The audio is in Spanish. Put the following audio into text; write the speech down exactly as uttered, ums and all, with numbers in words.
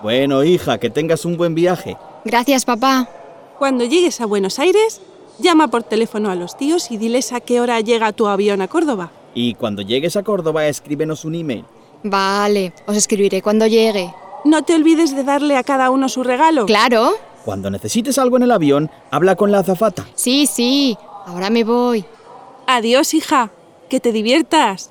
Bueno, hija, que tengas un buen viaje. Gracias, papá. Cuando llegues a Buenos Aires, llama por teléfono a los tíos y diles a qué hora llega tu avión a Córdoba. Y cuando llegues a Córdoba, escríbenos un email. Vale, os escribiré cuando llegue. No te olvides de darle a cada uno su regalo. ¡Claro! Cuando necesites algo en el avión, habla con la azafata. Sí, sí. Ahora me voy. Adiós, hija. Que te diviertas.